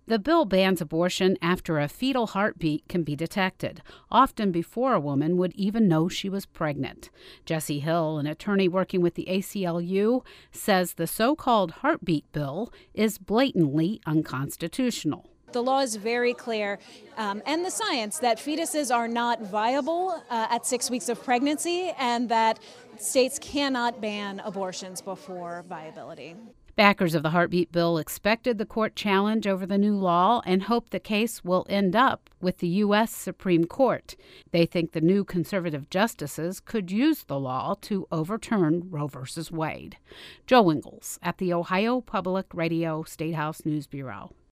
The bill bans abortion after a fetal heartbeat can be detected, often before a woman would even know she was pregnant. Jesse Hill, an attorney working with the ACLU, says the so-called heartbeat bill is blatantly unconstitutional. The law is very clear, and the science, that fetuses are not viable at 6 weeks of pregnancy, and that states cannot ban abortions before viability. Backers of the heartbeat bill expected the court challenge over the new law and hope the case will end up with the U.S. Supreme Court. They think the new conservative justices could use the law to overturn Roe v. Wade. Joe Ingles at the Ohio Public Radio Statehouse News Bureau.